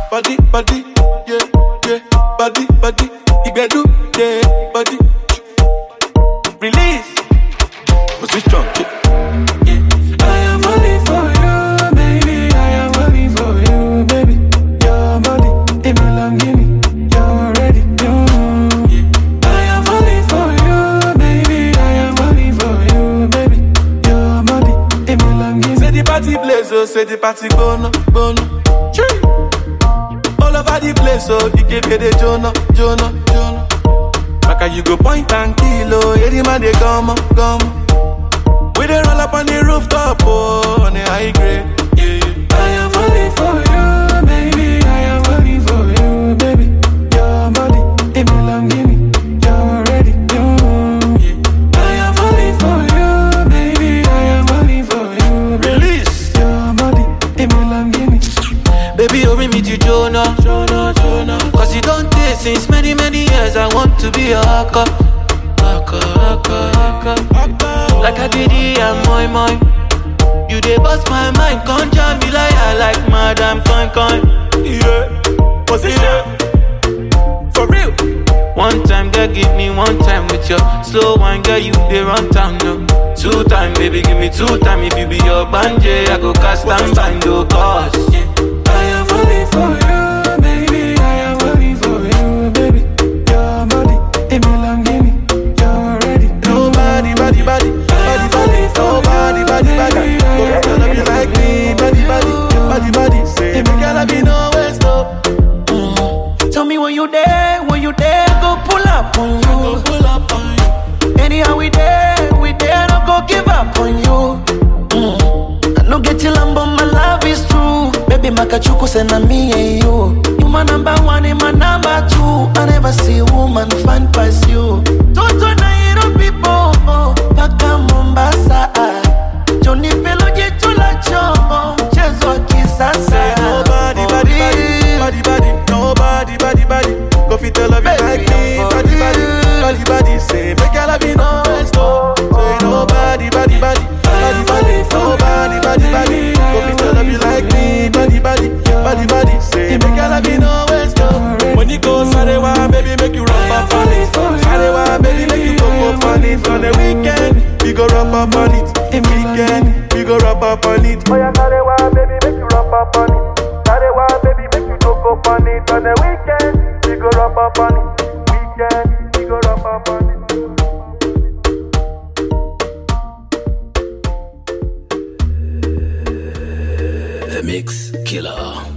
body, body, yeah, yeah, body, body, Igbedu, yeah, body. Release, but switch on, yeah. I am falling for you, baby. I am falling for you, baby. Your body, it belong to me. You're ready, yeah. I am falling for you, baby. I am falling for you, baby. Your body, it belong to me. Say the party place, oh, say the party bono, bono. All over the place, so you give me the Jonah. Maka you go point and kill, oh, every man they come. We dey roll up on the rooftop, oh, on the high grade, yeah. I am falling for you, baby. I am falling for you, baby. Your body, it belong to me. You're ready, yeah. I am falling for you, baby. I am falling for you, baby. Release. Your body, it belong to me. Baby, you bring me to Jonah. Cause you don't date since many years. I want to be a haka. Like a Diddy and Moi. You dey bust my mind, can't jam me like I like Madam Coin. Yeah, position. For real. One time, girl, give me one time with your slow wine, girl, you dey run town, no. 2 time, baby, give me 2 time. If you be your banje, I go cast and bind your cause. I am falling for you, baby. I am falling for you, baby. Your body, it belong to me. You're ready. Nobody. Nobody. Go gonna be like me, body. Say, me gotta be no waste, no. Tell me when you there, go pull up on you. Anyhow we there, no go give up on you. I no get till I'm but my love is true. Baby, makachuku send me and you. You my number 1 and my number 2. I never see a woman find past you. Toto na hero people, paka Mombasa. Johnny Pelo jitula chomo, chezo kisasa. Nobody. Go fit tell love you like me, body. Say, make girl have you no waste, no. Say nobody. Nobody. Go fit tell love you like me, body. Say, make girl have you no waste, no. When you go Sarewa, baby, make you rub up on it. Sarewa, baby, make you go on it. On the weekend, we go rub up on it. Weekend, we go rub up on it. Oh yeah, Sarewa, baby, make you rub up on it. Sarewa, baby, make you go on it. On the weekend, we go rub up on it. Weekend, we go rub up on it. The Mix Killer.